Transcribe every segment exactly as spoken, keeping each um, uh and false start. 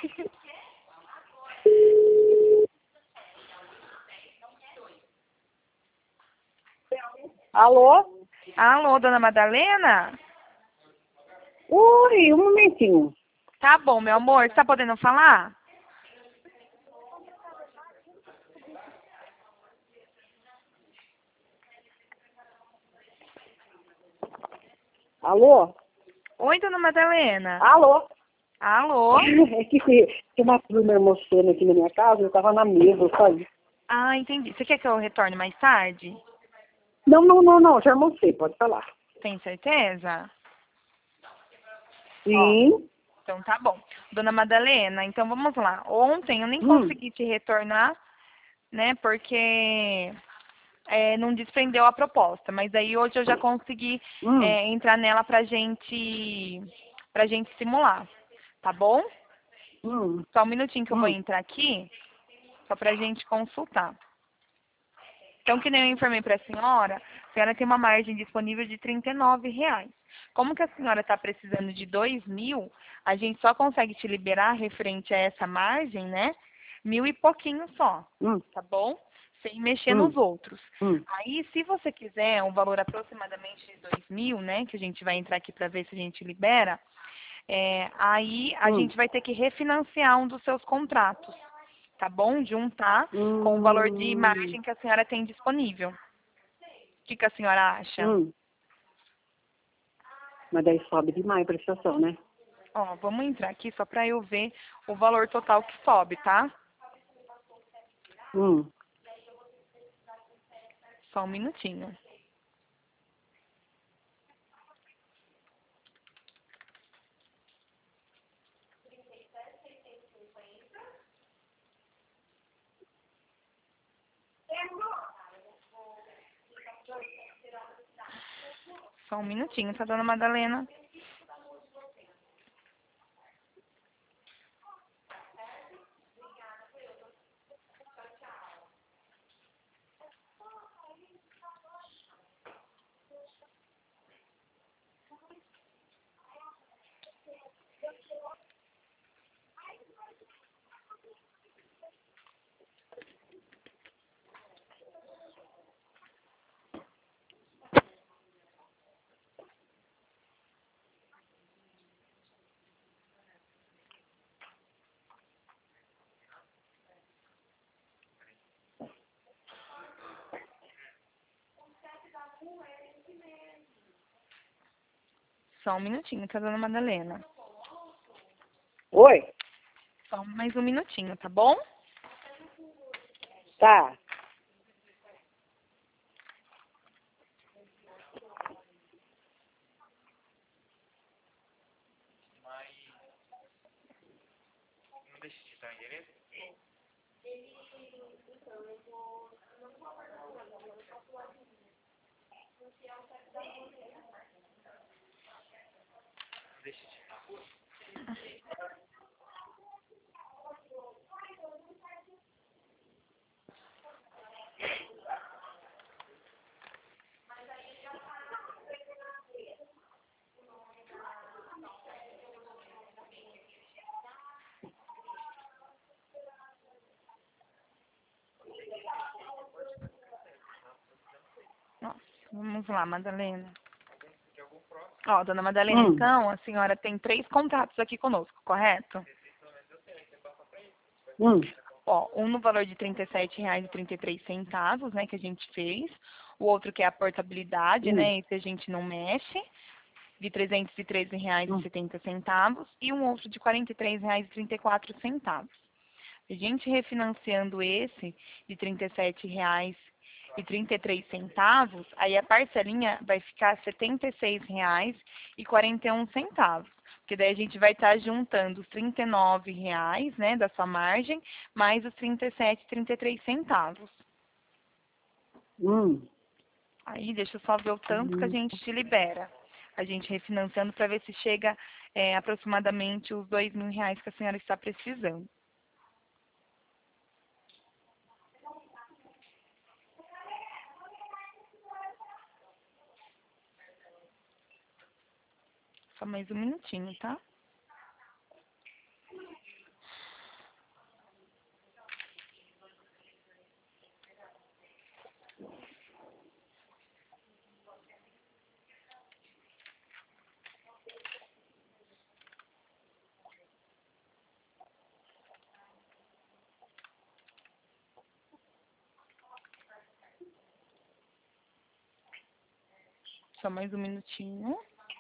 Alô? Alô, dona Madalena? Oi, um momentinho. Tá bom, meu amor. Você tá podendo falar? Alô? Oi, dona Madalena. Alô? Alô? É que tem uma turma almoçando aqui na minha casa, eu tava na mesa, eu saí. Ah, entendi. Você quer que eu retorne mais tarde? Não, não, não, não, já almocei, pode falar. Tem certeza? Ó, Sim. então tá bom. Dona Madalena, então vamos lá. Ontem eu nem Hum, consegui te retornar, né? Porque é, não desprendeu a proposta. Mas aí hoje eu já consegui hum, é, entrar nela pra gente, pra gente simular. Tá bom? hum, Só um minutinho que eu vou hum, entrar aqui, só pra gente consultar. Então, que nem eu informei para a senhora, a senhora tem uma margem disponível de trinta e nove reais. Como que a senhora está precisando de dois mil, a gente só consegue te liberar referente a essa margem, né? Mil e pouquinho só, hum, tá bom? Sem mexer nos hum, outros. hum, Aí, se você quiser um valor aproximadamente de dois mil, né? Que a gente vai entrar aqui para ver se a gente libera, é, aí a hum, gente vai ter que refinanciar um dos seus contratos, tá bom? Juntar com o valor de hum, margem que a senhora tem disponível. O que, que a senhora acha? hum. Mas daí sobe demais a prestação, né? Ó, vamos entrar aqui só para eu ver o valor total que sobe, tá? Hum, Só um minutinho. Só um minutinho, tá, dona Madalena? Só um minutinho, tá, dona Madalena? oi? Só mais um minutinho, tá bom? Tá. Nossa, vamos lá, Madalena. Ó, dona Madalena, Hum, então, a senhora tem três contratos aqui conosco, correto? hum, Ó, um no valor de trinta e sete reais e trinta e três centavos, né, que a gente fez. O outro que é a portabilidade, hum, né, esse a gente não mexe, de trezentos e treze reais e hum, setenta centavos. E um outro de quarenta e três reais e trinta e quatro centavos. A gente refinanciando esse de trinta e sete reais e trinta e três centavos, aí a parcelinha vai ficar setenta e seis reais e quarenta e um centavos. Porque daí a gente vai estar juntando os trinta e nove reais, né, da sua margem, mais os trinta e sete e trinta e três centavos. hum. Aí deixa eu só ver o tanto que a Hum. gente te libera. A gente refinanciando para ver se chega é, aproximadamente os dois mil reais que a senhora está precisando. Só mais um minutinho, tá? Só mais um minutinho.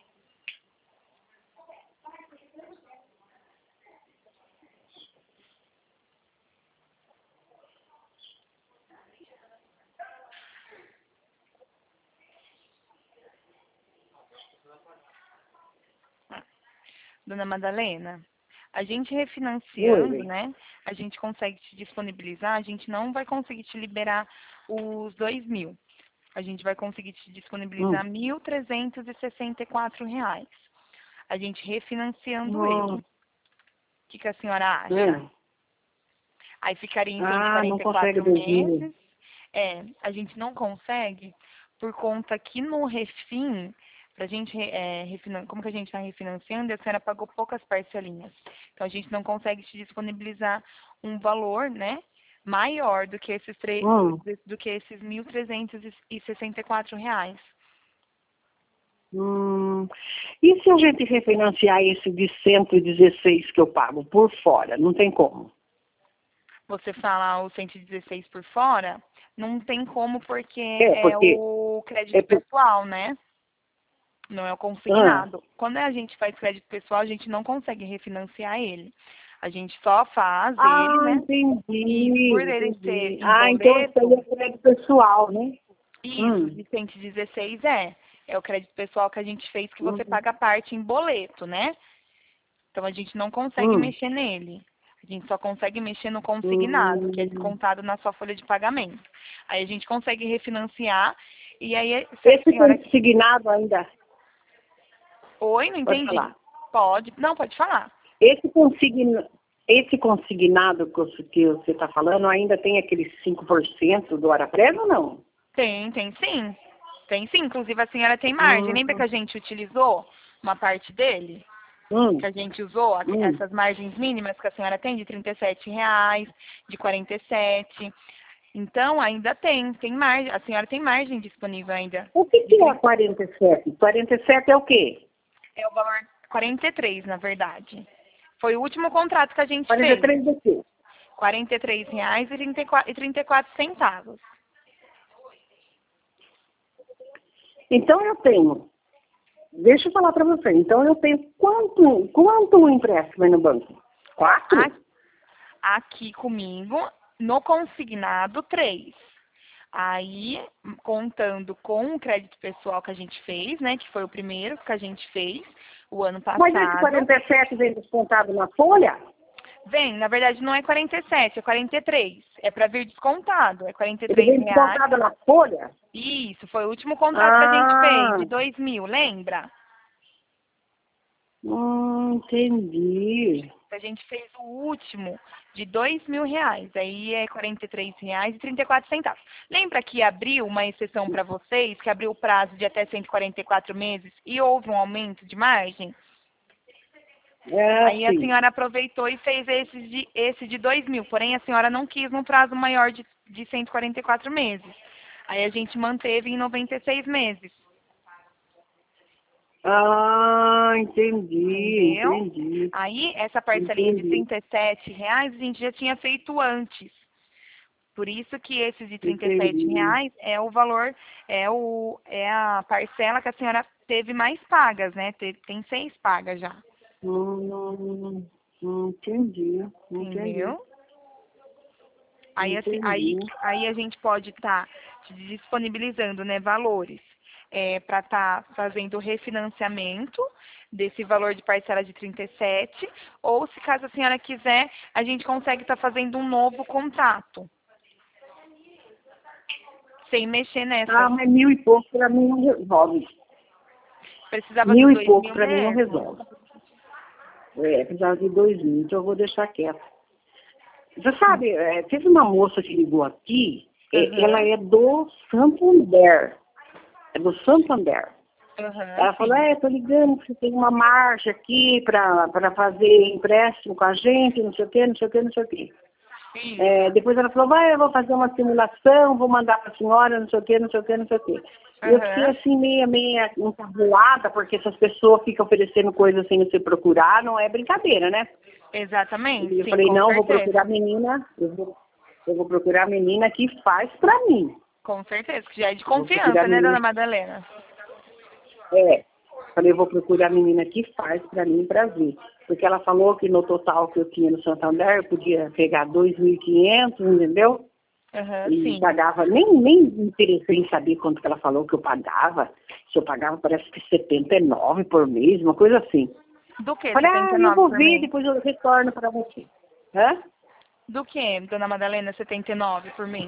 Dona Madalena, a gente refinanciando, Oi. né? A gente consegue te disponibilizar, a gente não vai conseguir te liberar os dois mil. A gente vai conseguir te disponibilizar Hum. mil trezentos e sessenta e quatro reais. A gente refinanciando ele. Hum. O que, que a senhora acha? Hum. Aí ficaria em cento e Ah, não quarenta e consegue quatro dois mil. meses. É, a gente não consegue por conta que no refin, pra gente, é, refinan- como que a gente está refinanciando, a senhora pagou poucas parcelinhas. Então a gente não consegue te disponibilizar um valor, né, maior do que esses tre- do, Hum. do que esses mil trezentos e sessenta e quatro reais. Hum. E se a gente refinanciar esse de cento e dezesseis que eu pago por fora? Não tem como. Você fala o cento e dezesseis por fora, não tem como porque É, é porque... o É crédito por... pessoal, né? Não é o Ah. consignado. Quando a gente faz crédito pessoal, a gente não consegue refinanciar ele. A gente só faz ele, Ah, né? E por entendi, ele ser entendi. em Ah, então isso aí boleto, é crédito pessoal, né? isso, Hum. de cento e dezesseis é. É o crédito pessoal que a gente fez que você Hum. paga a parte em boleto, né? Então a gente não consegue Hum. mexer nele. A gente só consegue mexer no consignado, que é Hum. descontado na sua folha de pagamento. Aí a gente consegue refinanciar. E aí, se a Esse senhora. consignado ainda... Oi, não Pode entendi. falar. Pode. Não, pode falar. Esse, consigna... Esse consignado que você que você está falando ainda tem aqueles cinco por cento do Araprev ou não? Tem, tem sim. Tem sim. Inclusive a senhora tem margem. Hum. Lembra que a gente utilizou uma parte dele? Hum. Que a gente usou aqu- Hum. essas margens mínimas que a senhora tem de trinta e sete reais, de quarenta e sete. Então ainda tem, tem margem. A senhora tem margem disponível ainda. O que, De que é trinta. quarenta e sete? quarenta e sete é o quê? É o valor quarenta e três, na verdade. Foi o último contrato que a gente quarenta e fez. três do quê? quarenta e três reais e trinta e quatro, e trinta e quatro centavos. Então eu tenho, deixa eu falar para você, então eu tenho quanto, quanto um empréstimo aí no banco? A- Quatro? Aqui comigo, no consignado, três. Aí, contando com o crédito pessoal que a gente fez, né, que foi o primeiro que a gente fez o ano Mas esse passado, quarenta e sete vem descontado na folha? vem, na verdade não é quarenta e sete, é quarenta e três. É para vir descontado, é quarenta e Ele três vem reais. descontado na folha? Isso, foi o último contrato que a gente fez, Ah, de dois mil, lembra? hum, entendi. A gente fez o último de dois mil reais. Aí é quarenta e três reais e trinta e quatro centavos. Lembra que abriu uma exceção para vocês, que abriu o prazo de até cento e quarenta e quatro meses e houve um aumento de margem? É, Aí a sim. senhora aproveitou e fez esse de, esse de dois mil. Porém, a senhora não quis um prazo maior de, de cento e quarenta e quatro meses. Aí a gente manteve em noventa e seis meses. Ah, entendi, Entendeu? entendi, Aí, essa parcelinha de entendi, trinta e sete reais a gente já tinha feito antes. Por isso que esses de trinta e sete entendi. reais é o valor, é, o, é a parcela que a senhora teve mais pagas, né? Tem, tem seis pagas já. Hum, entendi, entendi, Entendeu? Aí, assim, aí, entendi. aí a gente pode estar te disponibilizando, né, valores para estar fazendo o refinanciamento desse valor de parcela de trinta e sete, ou se caso a senhora quiser, a gente consegue estar fazendo um novo contrato, sem mexer Ah, nessa. mas mil e pouco para mim não resolve. Precisava Mil dos e dois pouco mil para mim não mesmo. resolve. É, precisava de dois mil, então eu vou deixar quieto. Você sabe, é, teve uma moça que ligou aqui, é, ela Aham, é do Santander. É do Santander. aham, Ela falou, sim. é, tô ligando que você tem uma marcha aqui para fazer empréstimo com a gente, não sei o quê, não sei o quê, não sei o quê. Isso. É, depois ela falou, vai, eu vou fazer uma simulação, vou mandar para a senhora, não sei o quê, não sei o quê, não sei o quê. E eu fiquei Aham, assim, meia, meia encabulada, porque essas pessoas ficam oferecendo coisas sem você procurar, não é brincadeira, né? exatamente, E eu sim, falei, com não, eu vou procurar certeza. a menina, eu vou, eu vou procurar a menina que faz para mim. Com certeza, que já é de Eu vou procurar a confiança, né, menina. dona Madalena? É. Falei, eu vou procurar a menina que faz para mim para ver. Porque ela falou que no total que eu tinha no Santander, eu podia pegar dois mil e quinhentos, entendeu? Aham, E sim. pagava, nem, nem me interessei em saber quanto que ela falou que eu pagava. Se eu pagava, parece que setenta e nove por mês, uma coisa assim. Do que Falei, ah, setenta e eu nove vou por ver, mês? depois eu retorno para você. Hã? Do que, dona Madalena, setenta e nove por mês?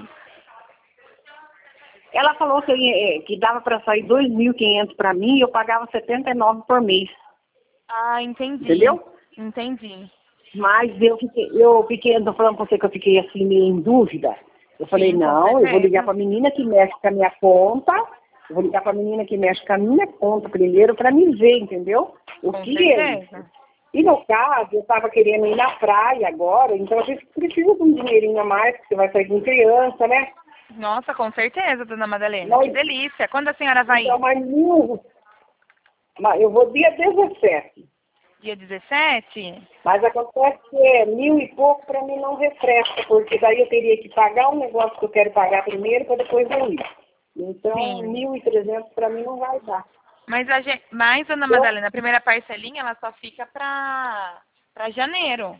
Ela falou que, eu ia- eh, que dava para sair dois mil e quinhentos para mim e eu pagava setenta e nove por mês. Ah, entendi. Entendeu? Entendi. Mas eu fiquei, eu fiquei, tô falando com você que eu fiquei assim meio em dúvida. Eu falei, Sim, com não, eu vou ligar certeza. para a menina que mexe com a minha conta, eu vou ligar para a menina que mexe com a minha conta primeiro para me ver, entendeu? O Com que é isso? certeza. E no caso, eu estava querendo ir na praia agora, então a gente precisa de um dinheirinho a mais, porque você vai sair com criança, né? Nossa, com certeza, dona Madalena. Que Mas, delícia. Quando a senhora vai então, ir? mas mil, mas eu vou dia dezessete. Dia dezessete? Mas acontece que é mil e pouco para mim não refresca, porque daí eu teria que pagar um negócio que eu quero pagar primeiro para depois eu ir. Então, Sim. mil e trezentos para mim não vai dar. Mas, a gente, mas, dona Eu, Madalena, a primeira parcelinha, ela só fica pra, pra janeiro.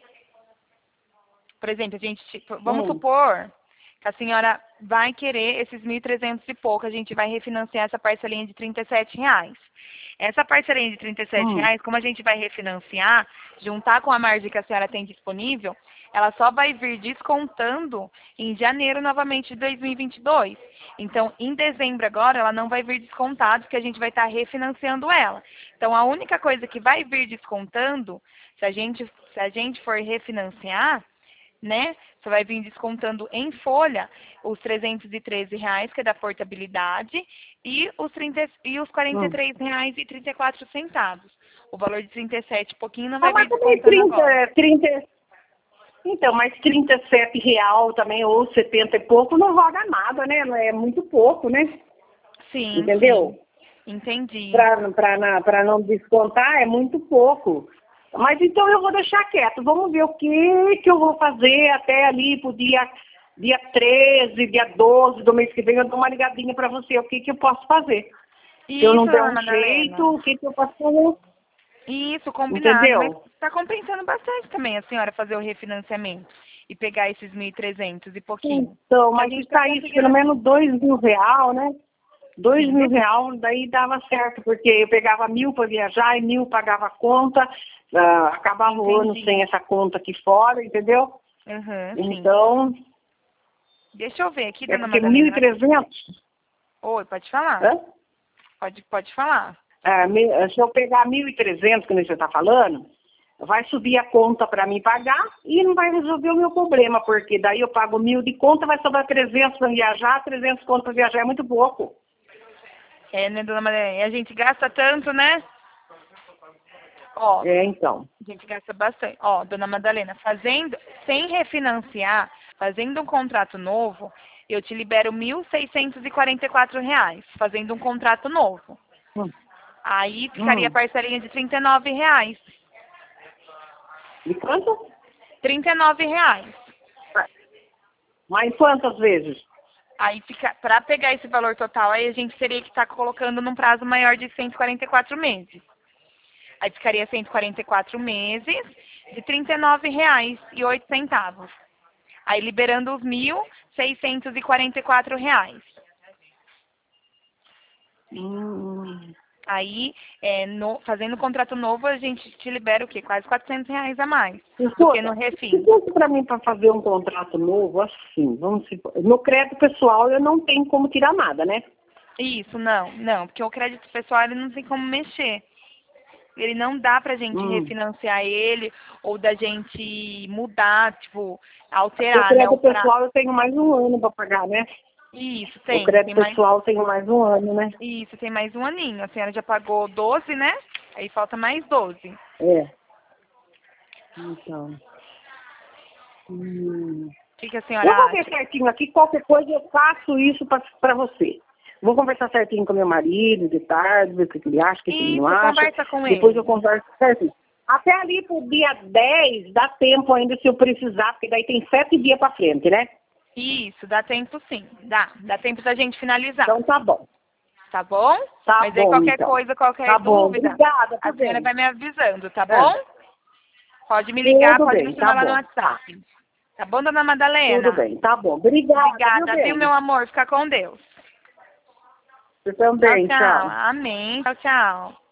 Por exemplo, a gente, tipo, vamos hum, supor que a senhora vai querer esses mil e trezentos e pouco, a gente vai refinanciar essa parcelinha de trinta e sete reais. Essa parcelinha de trinta e sete hum. reais, como a gente vai refinanciar, juntar com a margem que a senhora tem disponível, ela só vai vir descontando em janeiro novamente de dois mil e vinte e dois. Então, em dezembro agora, ela não vai vir descontado, porque a gente vai estar refinanciando ela. Então, a única coisa que vai vir descontando, se a gente, se a gente for refinanciar, né? Você vai vir descontando em folha os trezentos e treze reais, que é da portabilidade, e os, trinta, e os quarenta e Hum. três reais e trinta e quatro centavos. O valor de trinta e sete pouquinho não Ah, vai vir mas também descontando agora. trinta, trinta, então, mas trinta e sete real também, ou setenta e pouco, não roda nada, né? Não é muito pouco, né? Sim, Entendeu? sim. Entendi. Para não descontar, é muito pouco. Mas então eu vou deixar quieto. Vamos ver o que, que eu vou fazer até ali pro dia, dia treze, dia doze do mês que vem. Eu dou uma ligadinha para você. O que, que eu posso fazer? Se eu Isso, não der dona um jeito, Madalena. o que, que eu posso fazer? Isso, combinado. Mas Entendeu? está compensando bastante também a senhora fazer o refinanciamento e pegar esses mil e trezentos e pouquinho. Então, Que a mas gente está está isso, pelo conseguindo. menos dois mil real, né? Dois Sim, mil beleza. real, daí dava certo, porque eu pegava mil para viajar e mil pagava a conta, ah, acabava o ano Entendi. sem essa conta aqui fora, entendeu? Aham, sim. Então, Deixa eu ver aqui, é dona porque mil e Madalena. trezentos, Oi, pode falar. hã? Pode, pode falar. Ah, me- se eu pegar mil e trezentos, que nem você está falando, vai subir a conta para mim pagar e não vai resolver o meu problema, porque daí eu pago mil de conta, vai sobrar trezentos para viajar, trezentos conto para viajar é muito pouco. É, né, dona Madalena? E a gente gasta tanto, né? Ó, É, então. a gente gasta bastante. Ó, dona Madalena, fazendo, sem refinanciar, fazendo um contrato novo, eu te libero mil seiscentos e quarenta e quatro reais, fazendo um contrato novo. Hum, Aí ficaria a hum. parcelinha de trinta e nove reais. E quanto? trinta e nove reais. Mas quantas vezes? Aí fica, para pegar esse valor total, aí a gente teria que estar colocando num prazo maior de cento e quarenta e quatro meses. Aí ficaria cento e quarenta e quatro meses de trinta e nove reais e oito centavos. Aí liberando os mil seiscentos e quarenta e quatro reais. Hum. Aí, é, no, fazendo o contrato novo, a gente te libera o quê? Quase quatrocentos reais a mais do que no Escuta, se refim. fosse para mim para fazer um contrato novo, assim, vamos supor, no crédito pessoal eu não tenho como tirar nada, né? Isso, não, não, porque o crédito pessoal ele não tem como mexer. Ele não dá pra gente Hum. refinanciar ele ou da gente mudar, tipo, O alterar, né? O crédito pra... pessoal eu tenho mais um ano para pagar, né? Isso, O tem, tem crédito mais. pessoal eu tenho mais um ano, né? Isso, tem mais um aninho. A senhora já pagou doze, né? Aí falta mais doze. É. Então. Hum. O que, que a Eu senhora vou ver acha? certinho aqui, qualquer coisa eu faço isso para você. Vou conversar certinho com meu marido de tarde, ver o que ele acha, o que ele não Isso, acha. conversa com Depois eu ele. converso certinho. Até ali pro dia dez dá tempo ainda se eu precisar, porque daí tem sete dias para frente, né? Isso, dá tempo sim. Dá. Dá tempo da gente finalizar. Então tá bom. tá bom? Tá Mas aí bom, qualquer então. coisa, qualquer Tá bom, dúvida, obrigada, a tudo senhora bem. vai me avisando, tá É. bom? Pode me ligar, Tudo pode bem, me tá chamar lá no bom. WhatsApp. Tá bom, dona Tudo Madalena? bem, tá bom. Obrigada, viu, Obrigada, viu, bem? meu amor? Fica com Deus. Você Tchau, também, tchau. tchau. Amém. Tchau, tchau.